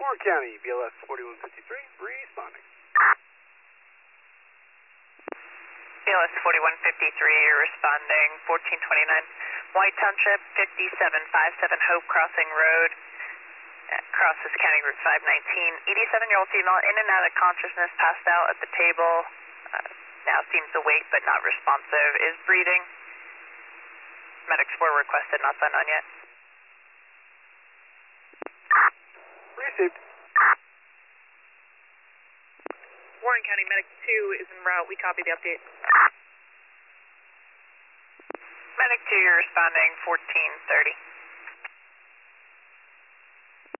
Warren County, BLS 4153, responding. BLS 4153, you're responding, 1429 White Township, 5757 Hope Crossing Road, crosses County Route 519. 87-year-old female in and out of consciousness, passed out at the table, now seems awake but not responsive, is breathing. Medics were requested, not signed on yet. Received. Warren County Medic 2 is en route. We copy the update. Medic 2, you're responding, 1430.